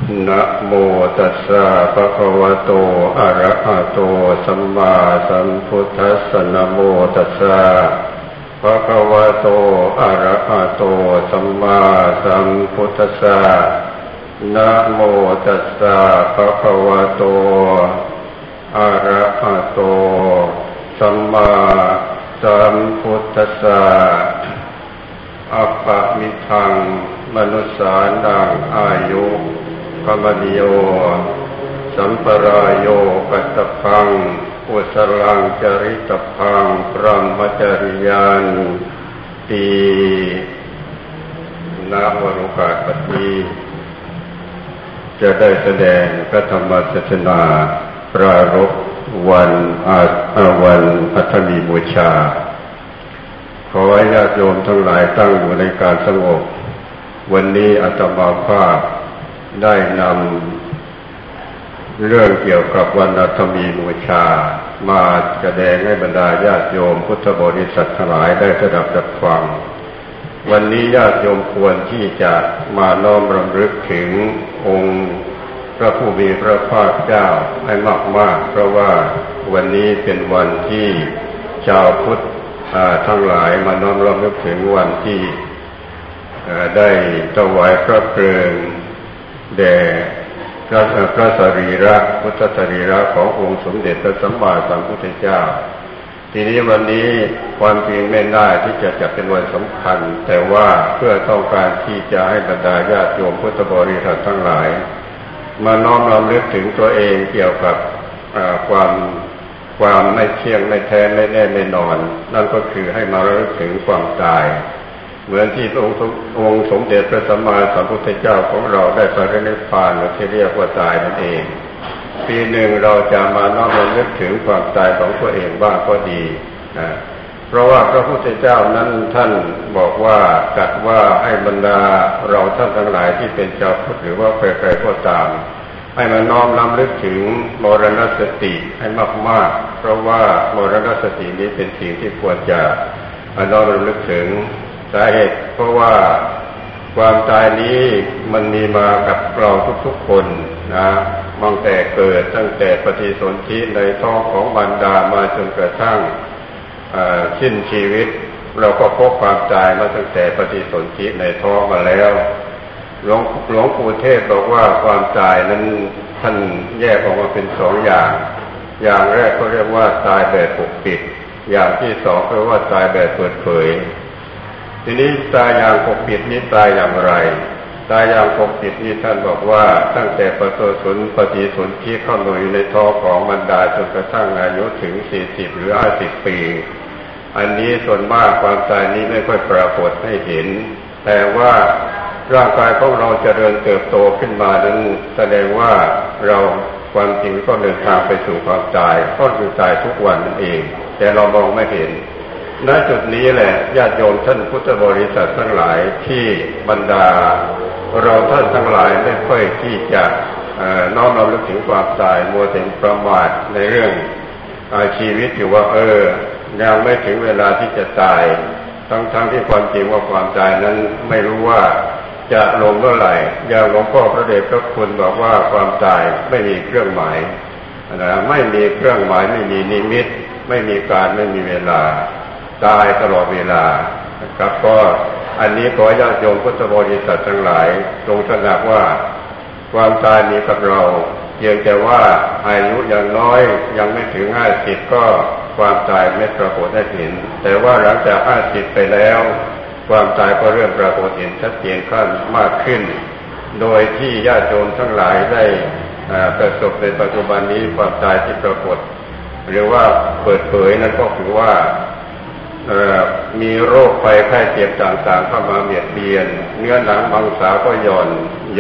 นะโมตัสสะภะคะวะโตอะระหะโตสัมมาสัมพุทธัสสะนะโมตัสสะภะคะวะโตอะระหะโตสัมมาสัมพุทธัสสะนะโมตัสสะภะคะวะโตอะระหะโตสัมมาสัมพุทธัสสะอัปปะมิทังมนุสสานังอายุกมนิโยสัมปรายโยกัตตพังอุสลังจริตพังพรหมจริยันติณวโรกาสบัดนี้จะได้แสดงพระธรรมเทศนาปรารภวันอัฐมีบูชาขอให้ญาติโยมทั้งหลายตั้งอยู่ในการสงบวันนี้อาตมาภาพได้นำเรื่องเกี่ยวกับวันอัฐมีบูชามาแสดงให้บรรดาญาติโยมพุทธบริษัททั้งหลายได้สดับรับฟังวันนี้ญาติโยมควรที่จะมาน้อมรำลึกถึงองค์พระผู้มีพระภาคเจ้าให้มากๆเพราะว่าวันนี้เป็นวันที่ชาวพุทธทั้งหลายมาน้อมรำลึกถึงวันที่ได้ถวายพระเพลิงแด่พระสรีระพุทธสรีระขององค์สมเด็จพระสัมมาสัมพุทธเจ้าทีนี้วันนี้ความจริงไม่ได้ที่จะจัดเป็นวันสำคัญแต่ว่าเพื่อต้องการที่จะให้บรรดาญาติโยมพุทธบริษัททั้งหลายมาน้อมรำลึกถึงตัวเองเกี่ยวกับความไม่เที่ยงไม่แท้ไม่แน่ไม่นอนนั่นก็คือให้มาระลึกถึงความตายเหมือนที่องค์สมเด็จพระสัมมาสัมพุทธเจ้าของเราได้ปรินิพพานหรือที่เรียกว่าตายนั่นเองปีหนึ่งเราจะมาน้อมรำลึกถึงความตายของตัวเองบ้างก็ดีนะเพราะว่าพระพุทธเจ้านั้นท่านบอกว่าตรัสว่าให้บรรดาเราท่านทั้งหลายที่เป็นชาวพุทธหรือว่าใครๆก็ตามให้มาน้อมรำลึกถึงมรณสติให้มากๆเพราะว่ามรณสตินี้เป็นสิ่งที่ควรจะมาน้อมรำลึกถึงสาเหตุเพราะว่าความตายนี้มันมีมากับเราทุกๆคนนะตั้งแต่เกิดตั้งแต่ปฏิสนธิในท้องของมารดามาจนกระทั่งสิ้นชีวิตเราก็พบความตายมาตั้งแต่ปฏิสนธิในท้องมาแล้วหลวงปู่เทศบอกว่าความตายนั้นท่านแยกออกมาเป็นสองอย่างแรกก็เรียกว่าตายแบบปกปิดอย่างที่สองก็เรียกว่าตายแบบเปิดเผยทีนี้ตายอย่างปกปิดนี้ตายอย่างไรตายอย่างปกปิดนี้ท่านบอกว่าตั้งแต่ปฏิสนธิเข้ามาอยู่ในท้องของมารดาจนกระทั่งอายุถึง40หรือ50ปีอันนี้ส่วนมากความตายนี้ไม่ค่อยปรากฏให้เห็นแต่ว่าร่างกายของเราเจริญเติบโตขึ้นมานั้นแสดงว่าเราความจริงก็เดินทางไปสู่ความตายก็คือตายทุกวันนั่นเองแต่เรามองไม่เห็นณจุดนี้แหละญาติโยมท่านพุทธบริษัททั้งหลายที่บรรดาเราท่านทั้งหลายไม่ค่อยที่จะน้อมรำลึกถึงความตายมัวแต่ประมาทในเรื่องชีวิตอยู่ว่ายังไม่ถึงเวลาที่จะตายทั้งที่ความจริงว่าความตายนั้นไม่รู้ว่าจะลงเมื่อไหร่อย่างหลวงพ่อพระเดชพระคุณบอกว่าความตายไม่มีเครื่องหมายไม่มีเครื่องหมายไม่มีนิมิตไม่มีการไม่มีเวลาตายตลอดเวลาครับก็อันนี้ขอญาติโยมพุทธบริษัททั้งหลายจงตระหนักว่าความตายมีกับเราเพียงแต่ว่าอายุยังน้อยยังไม่ถึง50ก็ความตายไม่ปรากฏให้เห็นแต่ว่าหลังจาก50ไปแล้วความตายก็เริ่มปรากฏเห็นชัดเจนขึ้นมากขึ้นโดยที่ญาติโยมทั้งหลายได้ประสบในปัจจุบันนี้ความตายที่ปรากฏหรือว่าเปิดเผยนั้นก็คือว่ามีโรคภัยไข้เจ็บต่างๆเข้ามาเบียดเบียนเนื้อหนังมังสาก็หย่อน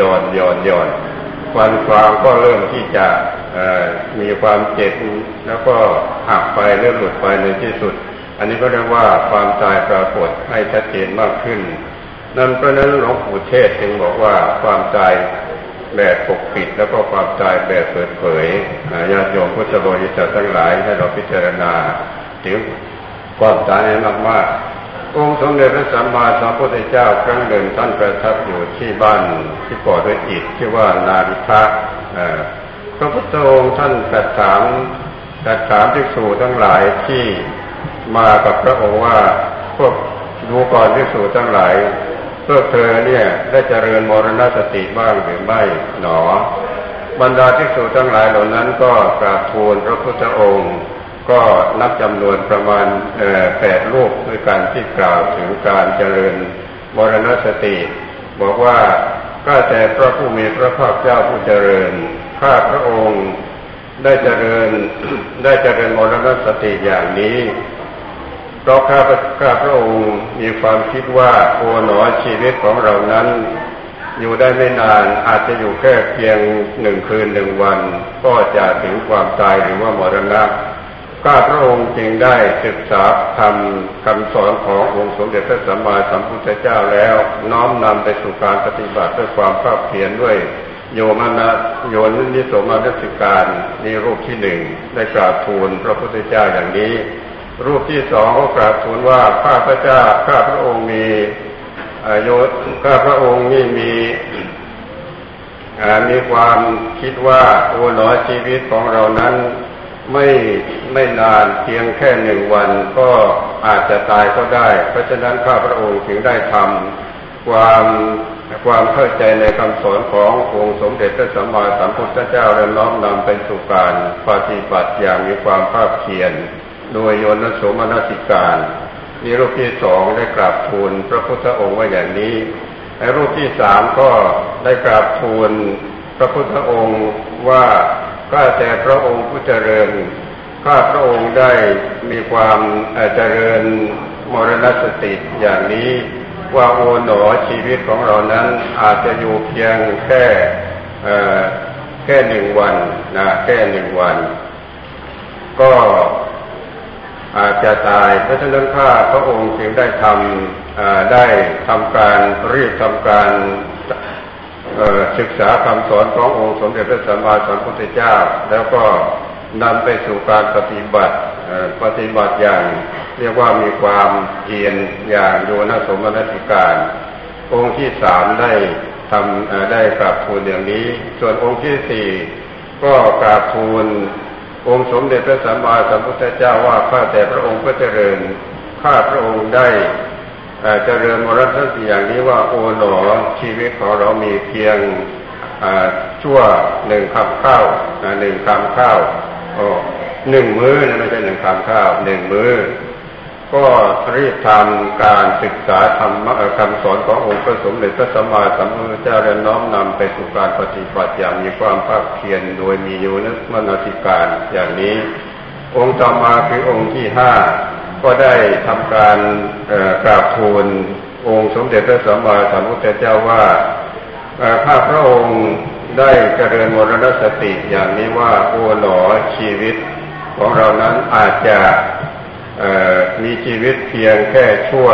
ฟันฟางก็เริ่มที่จะมีความเจ็บแล้วก็หักไปเริ่มหลุดไปในที่สุดอันนี้ก็เรียกว่าความตายปรากฏให้ชัดเจนมากขึ้นนั่นเพราะนั้นหลวงปู่เทศจึงบอกว่าความตายแบบปกปิดแล้วก็ความตายแบบเปิดเผยญาติโยมพุทธบริษัททั้งหลายให้เราพิจารณาถึงความตายให้มากๆองค์สมเด็จพระสัมมาสัมพุทธเจ้าครั้งหนึ่งท่านประทับอยู่ที่บ้านที่ก่อด้วยอิฐชื่อว่านาริภะพระพุทธองค์ท่านตรัสถามภิกษุทั้งหลายที่มากับพระองค์ว่าพวกดูก่อนภิกษุทั้งหลายพวกเธอเนี่ยได้เจริญมรณสติบ้างหรือไม่หนอบรรดาภิกษุทั้งหลายเหล่านั้นก็กราบทูลพระพุทธองค์ก็นับจำนวนประมาณ8 รูปด้วยกันที่กล่าวถึงการเจริญมรณสติบอกว่าข้าแต่พระผู้มีพระภาคเจ้าผู้เจริญข้าพระองค์ได้เจริญมรณสติอย่างนี้เพราะข้าพระองค์มีความคิดว่าโอ๋หนอชีวิตของเรานั้นอยู่ได้ไม่นานอาจจะอยู่แค่เพียง1 คืน 1 วันก็จะถึงความตายหรือว่ามรณะข้าพระองค์จึงได้ศึกษาคำสอนขององค์สมเด็จพระสัมมาสัมพุทธเจ้าแล้วน้อมนำไปสู่การปฏิบัติด้วยความภาคเพียรด้วยโยนิโสมนสิการนี่รูปที่1ได้กราบทูลพระพุทธเจ้าอย่างนี้รูปที่2ก็กราบทูลว่าข้าพระองค์มีข้าพระองค์นี่มีความคิดว่าโอ๋หนอชีวิตของเรานั้นไม่นานเพียงแค่1 วันก็อาจจะตายก็ได้เพราะฉะนั้นข้าพระองค์จึงได้ทำความเข้าใจในคำสอนขององค์สมเด็จพระสัมมาสัมพุทธเจ้าและน้อมนำไปสู่การปฏิบัติอย่างมีความภาคเพียรโดยโยนิโสมนสิการนี่รูปที่2ได้กราบทูลพระพุทธองค์ว่าอย่างนี้ในรูปที่3ก็ได้กราบทูลพระพุทธองค์ว่าข้าแต่พระองค์ผู้เจริญข้าพระองค์ได้มีความเจริญมรณสติอย่างนี้ว่าโอ๋หนอชีวิตของเรานั้นอาจจะอยู่เพียงแค่1 วันนะแค่1 วันก็อาจจะตายเพราะฉะนั้นข้าพระองค์จึงได้ทำการศึกษาคำสอนขององค์สมเด็จพระสัมมาสัมพุทธเจ้าแล้วก็นำไปสู่การปฏิบัติอย่างเรียกว่ามีความเพียรอย่างโยนิโสมนสิการองค์ที่3ได้กราบทูลอย่างนี้ส่วนองค์ที่4ก็กราบทูลองค์สมเด็จพระสัมมาสัมพุทธเจ้าว่าข้าแต่พระองค์ผู้เจริญข้าพระองค์ได้เจริญมรณสติอย่างนี้ว่าโอ๋หนอชีวิตของเรามีเพียงชั่ว1 คำข้าว1 คำข้าว1 มื้อนะไม่ใช่1 คำข้าว1 มื้อก็รีบทำการศึกษาธรรมคำสอนขององค์พระสมเด็จพระสัมมาสัมพุทธเจ้าและน้อมนำไปสู่การปฏิบัติอย่างมีความภาคเพียรโดยมีโยนิโสมนสิการอย่างนี้องค์ต่อมาคือองค์ที่5ก็ได้ทำการกราบทูลองค์สมเด็จพระสัมมาสัมพุทธเจ้าว่าข้าพระองค์ได้เจริญมรณสติอย่างนี้ว่าโอ๋หนอชีวิตของเรานั้นอาจจะมีชีวิตเพียงแค่ชั่ว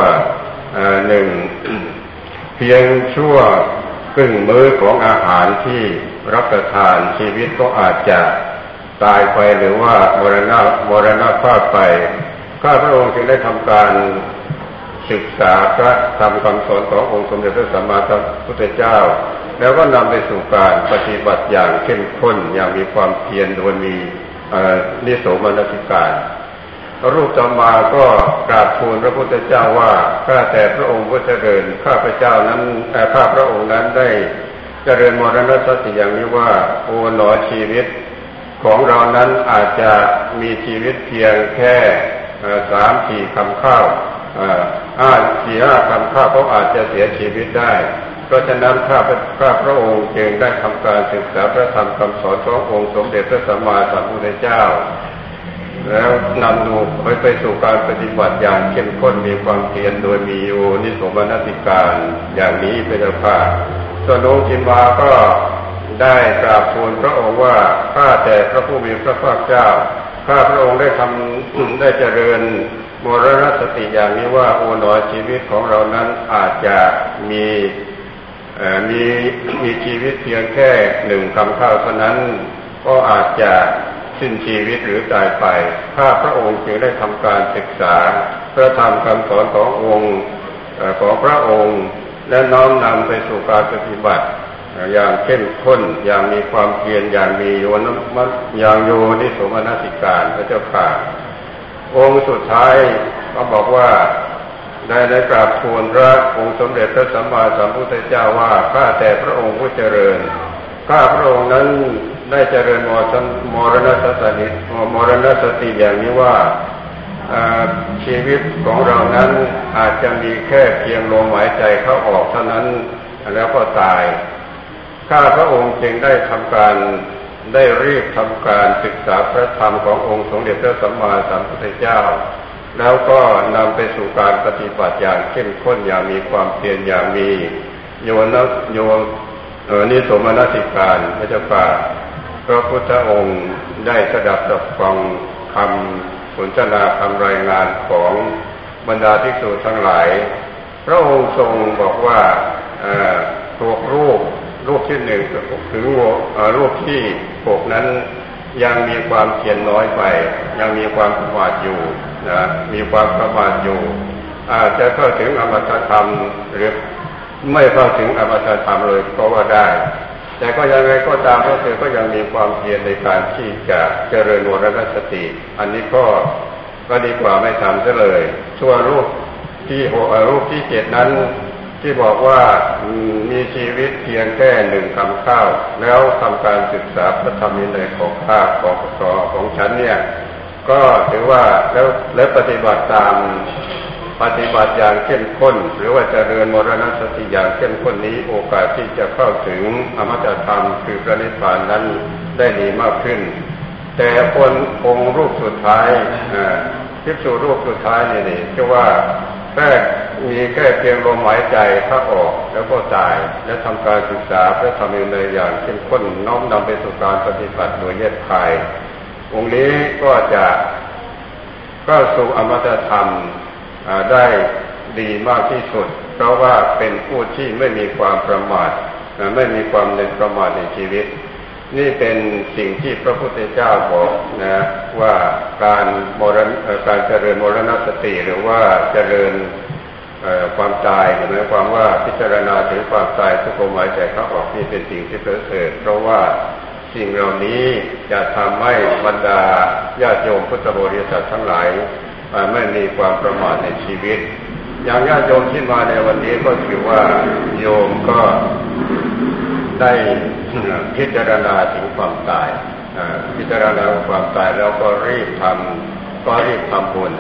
เพียงชั่วครึ่งมื้อของอาหารที่รับประทานชีวิตก็อาจจะตายไปหรือว่ามรณภาพไปข้าพระองค์จึงได้ทำการศึกษาพระธรรมคำสอนขององค์สมเด็จพระสัมมาสัมพุทธเจ้าแล้วก็นำไปสู่การปฏิบัติอย่างเข้มข้นอย่างมีความเพียรโดยมีนิโสมนสิการรูปต่อมาก็กราบทูลพระพุทธเจ้าว่าข้าแต่พระองค์ผู้เจริญข้าพเจ้านั้นข้าพระองค์นั้นได้เจริญมรณสติอย่างนี้ว่าโอ๋หนอชีวิตของเรานั้นอาจจะมีชีวิตเพียงแค่3-4 คำข้าว4-5 คำข้าวก็อาจจะเสียชีวิตได้เพราะฉะนั้นข้าพระองค์จึงได้ทำการศึกษาพระธรรมคำสอนขององค์สมเด็จพระสัมมาสัมพุทธเจ้าแล้วนำดูไปสู่การปฏิบัติอย่างเข้มข้นมีความเพียรโดยมีโยนิโสมนสิการอย่างนี้เป็นเจ้าค่ะส่วนองค์ที่มาก็ได้กราบทูลพระองค์ว่าข้าแต่พระผู้มีพระภาคเจ้าข้าพระองค์ได้เจริญมรณสติอย่างนี้ว่าโอ๋หนอชีวิตของเรานั้นอาจจะมีชีวิตเพียงแค่1 คำข้าวเท่านั้นก็อาจจะสิ้นชีวิตหรือตายไปข้าพระองค์จึงได้ทำการศึกษาพระธรรมคำสอนขององค์ของพระองค์และน้อมนำไปสู่การปฏิบัติอย่างเข้มข้นอย่างมีความเพียรอย่างมีอย่างโยนิโสมนสิการพระเจ้าค่ะองค์สุดท้ายก็บอกว่าได้กราบทูลพระองค์สมเด็จพระสัมมาสัมพุทธเจ้าว่าข้าแต่พระองค์ผู้เจริญข้าพระองค์นั้นได้เจริญมรณสติอย่างนี้ว่าชีวิตของเรานั้นอาจจะมีแค่เพียงลมหายใจเข้าออกเท่านั้นแล้วก็ตายข้าพระองค์จึงได้รีบทำการศึกษาพระธรรมขององค์สมเด็จพระสัมมาสัมพุทธเจ้าแล้วก็นำไปสู่การปฏิบัติอย่างเข้มข้นอย่างมีความเพียรอย่างมีนิโสมนสิการพระเจ้าค่ะพระพุทธองค์ได้สดับฟังคำสนทนาคำรายงานของบรรดาภิกษุทั้งหลายพระองค์ทรงบอกว่าตัวรูปที่หนึ่งถึงรูปที่6นั้นยังมีความเพียรน้อยไปยังมีความประมาทอยู่นะมีความประมาทอยู่อาจจะเข้าถึงอมตะธรรมหรือไม่เข้าถึงอมตะธรรมเลยก็ว่าได้แต่ก็ยังไงก็ตามก็คือก็ยังมีความเพียรในการที่จะเจริญมรณสติอันนี้ก็ดีกว่าไม่ทำซะเลยชั่วรูปที่7นั้นที่บอกว่ามีชีวิตเพียงแค่1 คำข้าวแล้วทำการศึกษาพระธรรมวินัยของข้าของฉันเนี่ยก็ถือว่าแล้วปฏิบัติอย่างเข้มข้นหรือว่าเจริญมรณสติอย่างเข้มข้นนี้โอกาสที่จะเข้าถึงอมตะธรรมคือพระนิพพานนั้นได้ดีมากขึ้นแต่องค์รูปสุดท้ายภิกษุรูปสุดท้ายนี่ก็ว่ามีแค่เพียงลมหายใจเข้าออกแล้วก็ตายและทำการศึกษาพระธรรมวินัยอย่างเข้มข้นน้อมนำไปสู่การปฏิบัติโดยแยบคายองค์นี้ก็จะเข้าสู่อมตะธรรมได้ดีมากที่สุดเพราะว่าเป็นผู้ที่ไม่มีความประมาทไม่มีความเด็ดประมาทในชีวิตนี่เป็นสิ่งที่พระพุทธเจ้าบอกนะว่าการเจริญมรณสติหรือว่าเจริญความตายหมายความว่าพิจารณาถึงความตายทุกลมหายใจเข้าออกนี่เป็นสิ่งที่ประเสริฐเพราะว่าสิ่งเหล่านี้จะทำให้บรรดาญาติโยมพุทธบริษัททั้งหลายไม่มีความประมาทในชีวิตอย่างญาติโยมที่มาในวันนี้ก็ถือว่าโยมก็ได้พิจารณาถึงความตายพิจารณาความตายแล้วก็รีบทำบุญ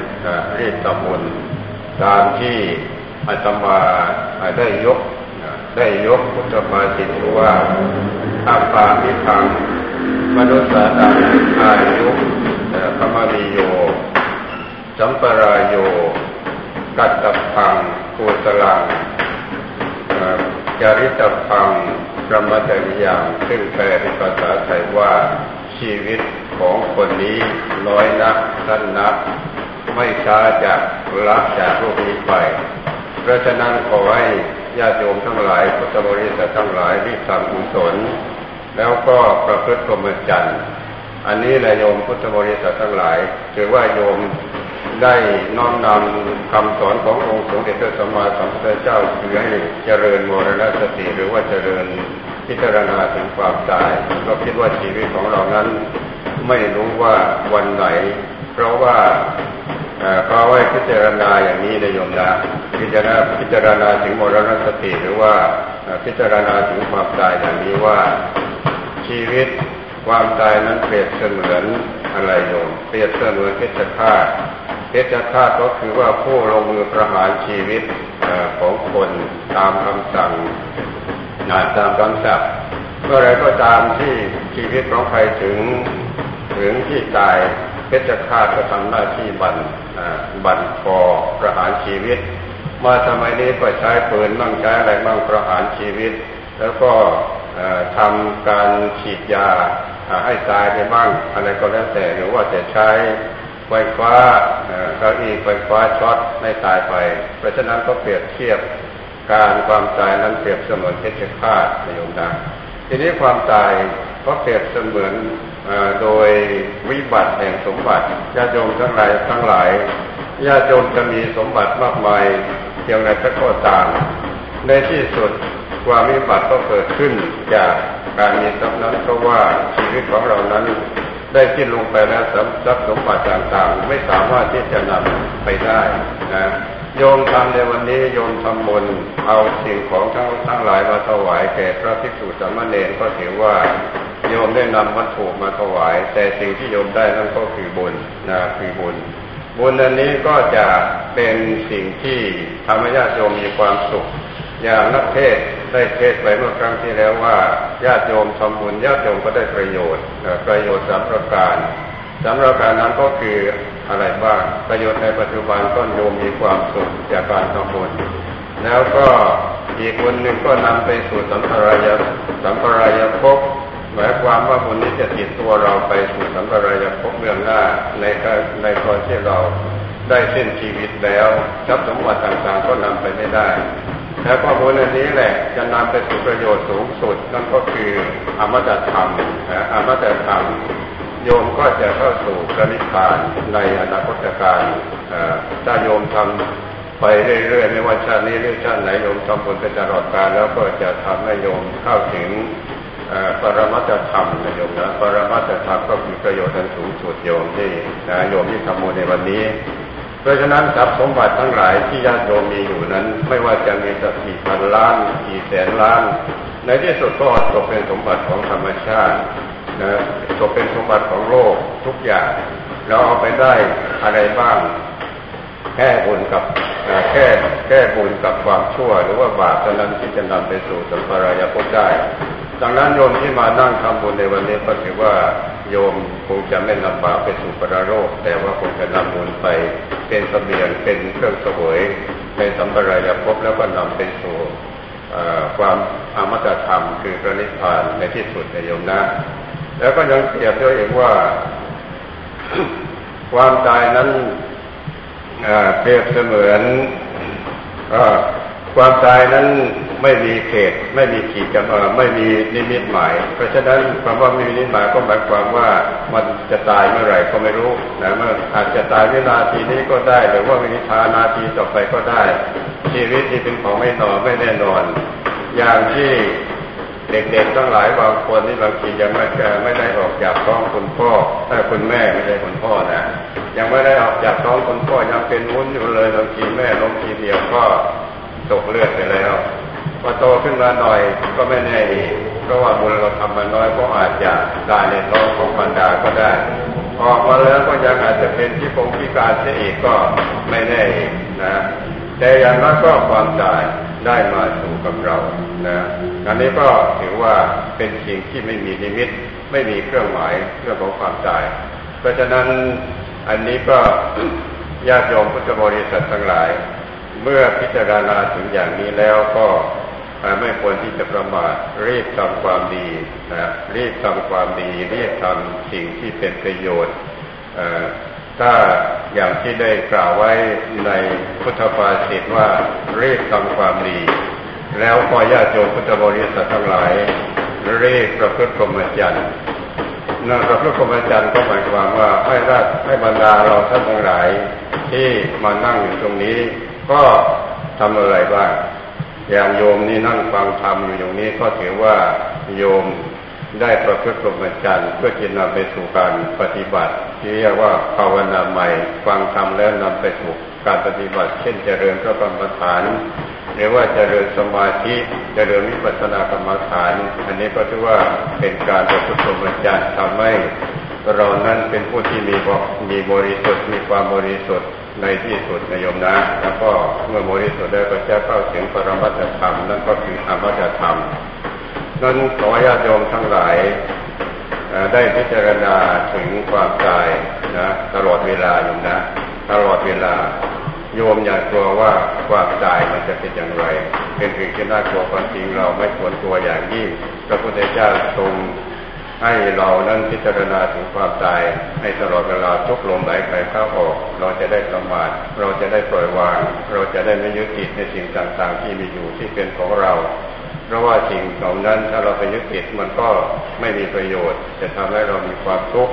ตามที่อาตมาได้ยกพุทธภาษิตว่าอาปามิทังมนุสสานังอายุพมมิโยสัมปรายโยกัตตพังกุสลังจาริตพังพระมจริยังซึ่งแปลเป็นภาษาไทยว่าชีวิตของคนนี้น้อยนักสั้นนักไม่ช้าจากละจากโลกนี้ไปเพราะฉะนั้นขอให้ญาติโยมทั้งหลายพุทธบริษัททั้งหลายรีบทำกุศลแล้วก็ประพฤติพรหมจรรย์อันนี้แหละโยมพุทธบริษัททั้งหลายถือว่าโยมได้น้อมนำคำสอนขององค์สมเด็จพระสัมมาสัมพุทธเจ้าคือให้เจริญมรณสติหรือว่าเจริญพิจารณาถึงความตายก็คิดว่าชีวิตของเรานั้นไม่รู้ว่าวันไหนเพราะว่าเขาให้พิจารณาอย่างนี้นะโยมนะพิจารณาถึงมรณสติหรือว่าพิจารณาถึงความตายอย่างนี้ว่าชีวิตความตายนั้นเปรียบเสมือนอะไรโยมเปรียบเสมือนเพชฌฆาตก็คือว่าผู้ลงมือประหารชีวิตของคนตามคำสั่งตามคำสั่งเมื่อไรก็ตามที่ชีวิตของใครถึงที่ตายเพชฌฆาตก็ทำหน้าที่บั่นคอประหารชีวิตมาสมัยนี้ก็ใช้ปืนมั่งใช้อะไรมั่งประหารชีวิตแล้วก็ทำการฉีดยาให้ตายไปบ้างอะไรก็แล้วแต่หรือว่าจะใช้ไฟฟ้าเก้าอี้ไฟฟ้าช็อตให้ตายไปเพราะฉะนั้นก็เปรียบเทียบการความตายนั้นเปรียบเสมือนเพชฌฆาตในโยมนะทีนี้ความตายก็เปรียบเสมือนโดยวิบัติแห่งสมบัติญาติโยมทั้งหลายญาติโยมจะมีสมบัติมากมายเพียงไรก็ตามในที่สุดความวิบัติก็เกิดขึ้นจากการมีทรัพย์นั้นเพราะว่าชีวิตของเรานั้นได้สิ้นลงไปแล้วทรัพย์สมบัติต่างๆไม่สามารถที่จะนำไปได้นะโยมทำในวันนี้โยมทำบุญเอาสิ่งของทั้งหลายมาถวายแก่พระภิกษุสามเณรก็ถือว่าโยมได้นำวัตถุมาถวายแต่สิ่งที่โยมได้นั่นก็คือบุญนะคือบุญอันนี้ก็จะเป็นสิ่งที่ทำให้ญาติโยมมีความสุขอย่างนักเทศได้เทศไปเมื่อครั้งที่แล้วว่าญาติโยมทำบุญญาติโยมก็ได้ประโยชน์3 ประการนั้นก็คืออะไรบ้างประโยชน์ในปัจจุบันก็โยมมีความสุขจากการทำบุญแล้วก็อีกบุญหนึ่งก็นำไปสู่สัมปรายภพหมายความว่าบุญนี้จะติดตัวเราไปสู่สัมปรายภพเบื้องหน้าในตอนที่เราได้สิ้นชีวิตแล้วทรัพย์สมบัติต่างๆก็นำไปไม่ได้แล้วก็บุญอันนี้แหละจะนำไปสู่ประโยชน์สูงสุดนั่นก็คืออมตะธรรมโยมก็จะเข้าสู่พระนิพพานในอนาคตการถ้าโยมทำไปเรื่อยๆไม่ว่าชาตินี้หรือชาติไหนโยมทำบุญไปตลอดกาลแล้วก็จะทำให้โยมเข้าถึงปรมัตถธรรมนะโยมนะปรมัตถธรรมก็คือประโยชน์อันสูงสุดโยมที่โยมที่ทำบุญในวันนี้เพราะฉะนั้นทรัพย์สมบัติทั้งหลายที่ญาติโยมมีอยู่นั้นไม่ว่าจะมีสักกี่พันล้านกี่แสนล้านในที่สุดก็ตกเป็นสมบัติของธรรมชาตินะตกเป็นสมบัติของโลกทุกอย่างเราเอาไปได้อะไรบ้างแค่บุญกับแค่บุญกับความชั่วหรือว่าบาปเท่านั้นที่จะนำไปสู่สัมปรายภพได้ดังนั้นโยมที่มานั่งทำบุญในวันนี้ก็ถือว่าโยมคงจะไม่นำบาปไปสู่ปรโลกแต่ว่าคงจะนำบุญไปเป็นเสบียงเป็นเครื่องเสวยในสัมปรายภพแล้วก็นำไปสู่ความอมตะธรรมคือพระนิพพานในที่สุดนะโยมนะแล้วก็ยังเปรียบด้วยอีกว่า ความตายนั้นเปรียบเสมือนความตายนั้นไม่มีเขตไม่มีขีดจำไม่มีนิมิตหมายเพราะฉะนั้นคำว่าไม่มีนิมิตหมายก็หมายความว่ามันจะตายเมื่อไหร่ก็ไม่รู้นะเมื่ออาจจะตายวินาทีนี้ก็ได้หรือว่าวินาทีต่อไปก็ได้ชีวิตที่เป็นของไม่แน่นอนอย่างที่เด็กๆทั้งหลายบางคนที่บางทียังไม่ได้ออกจากท้องคุณพ่อถ้าคุณแม่ไม่ได้คุณพ่อนะยังไม่ได้ออกจากท้องคุณพ่อยังเป็นวุ้นอยู่เลยบางทีแม่ล้มทีเดียวก็ตกเลือดไปแล้วพอโตขึ้นมาหน่อยก็ไม่แน่อีกเพราะว่าบุญเราทำมาน้อยก็อาจจะตายในท้องของมารดาก็ได้ออกมาแล้วก็ยังอาจจะเป็นพิการเสียอีกก็ไม่แน่อีกนะแต่อย่างนั้นก็ความตายได้มาสู่กับเรานะอันนี้ก็ถือว่าเป็นสิ่งที่ไม่มีนิมิตไม่มีเครื่องหมายเรื่องของความตายเพราะฉะนั้นอันนี้ก็ญาติโยมพุทธบริษัททั้งหลายเมื่อพิจารณาถึงอย่างนี้แล้วก็ไม่ควรที่จะประมาทรีบทำความดีนะรีบทำความดีรีบทำสิ่งที่เป็นประโยชน์ถ้าอย่างที่ได้กล่าวไว้ในพุทธภาษิตว่ารีบทำความดีแล้วพอญาติโยมพุทธบริษัททั้งหลายรีบประพฤติพรหมจรรย์ประพฤติพรหมจรรย์ก็หมายความว่าให้บรรดาเราท่านทั้งหลายที่มานั่งอยู่ตรงนี้ก็ทำอะไรบ้างอย่างโยมนี่นั่งฟังธรรมอยู่อย่างนี้ก็ถือว่าโยมได้ประพฤติพรหมจรรย์เพื่อจะนำไปสู่การปฏิบัติที่เรียกว่าภาวนาใหม่ฟังธรรมแล้วนำไปสู่การปฏิบัติเช่นเจริญพระกรรมฐานหรือว่าเจริญสมาธิเจริญวิปัสสนากรรมฐานอันนี้ก็ถือว่าเป็นการประพฤติพรหมจรรย์ทำให้เรานั้นเป็นผู้ที่มีบริสุทธิ์มีความบริสุทธิ์ในที่สุดนะโยมนะแล้วก็เมื่อบริสุทธิ์แล้วก็จะเข้าถึงปรมัตถธรรมนั่นก็คืออมตะธรรมนั้นขอญาติโยมทั้งหลายได้พิจารณาถึงความตายนะตลอดเวลาโยมนะตลอดเวลาโยมอย่ากลัวว่าความตายมันจะเป็นอย่างไรเป็นสิ่งที่น่ากลัวความจริงเราไม่ควรกลัวอย่างยิ่งพระพุทธเจ้าทรงให้เรานั้นพิจารณาถึงความตายให้ตลอดเวลาทุกลมหายใจเข้าออกเราจะได้ประมาทเราจะได้ปล่อยวางเราจะได้ไม่ยึดติดในสิ่งต่างๆที่มีอยู่ที่เป็นของเราเพราะว่าสิ่งเหล่านั้นถ้าเราไปยึดติดมันก็ไม่มีประโยชน์จะทำให้เรามีความทุกข์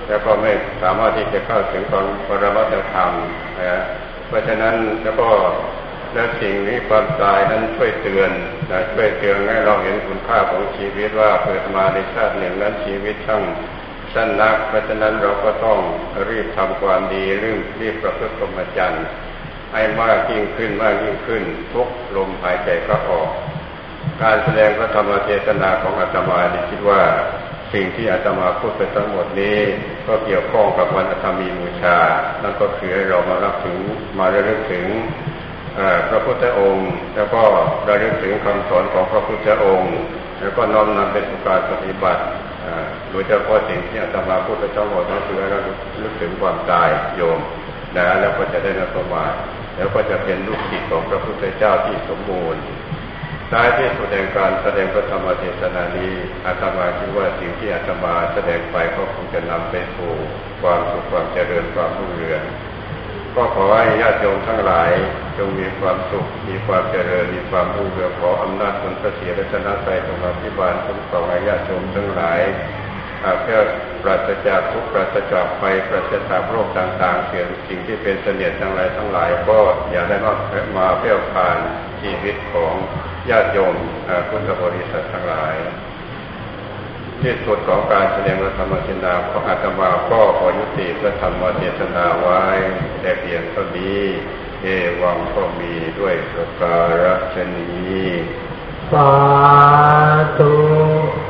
แล้วก็ไม่สามารถที่จะเข้าถึงความปรมัตถธรรมนะเพราะฉะนั้นแล้วก็แล้วสิ่งนี้ความตายนั้นช่วยเตือนช่วยเตือนให้เราเห็นคุณค่าของชีวิตว่าเกิดมาในชาติหนึ่งนั้นชีวิตช่างสั้นนักเพราะฉะนั้นเราก็ต้องรีบทำความดีรีบประพฤติพรหมจรรย์ให้มากยิ่งขึ้นมากยิ่งขึ้นทุกลมหายใจเข้าออกการแสดงพระธรรมเทศนาของอาตมาคิดว่าสิ่งที่อาตมาพูดไปทั้งหมดนี้ก็เกี่ยวข้องกับวันอาตมีบูชานั่นก็คือให้เรามาระลึกถึงพระพุทธองค์แล้วก็ระลึกถึงคำสอนของพระพุทธองค์แล้วก็น้อมนำเป็นการปฏิบัติโดยเฉพาะสิ่งที่อาตมาพูดไปทั้งหมดนั้นคือให้เราลึกถึงความตายโยมแล้วก็จะได้รับประมาทแล้วก็จะเป็นลูกศิษย์ของพระพุทธเจ้าที่สมบูรณ์ท้ายที่สุดแห่งการแสดงพระธรรมเทศนานี้อาตมาคิดว่าสิ่งที่อาตมาแสดงไปก็คงจะนำไปสู่ความสุขความเจริญความรุ่งเรืองก็ขอให้ญาติโยมทั้งหลายจงมีความสุขมีความเจริญมีความรุ่งเรืองขออำนาจบุญพระศรีรัตนตรัยจงอภิบาลคุ้มครองให้ญาติโยมทั้งหลายเพื่อปราศจากทุกข์ปราศจากภัยปราศจากโรคต่างๆเกี่ยวกับสิ่งที่เป็นเสนียดทั้งหลายก็อย่าได้มาเปรี้ยวผ่านชีวิตของญาติโยมพุทธบริษัททั้งหลายที่สุดของการแสดงพระธรรมเทศนาของอาตมาก็ขอยุติพระธรรมเทศนาไว้แต่เพียงเท่านี้เอวังก็มีด้วยประการฉะนี้สาธุ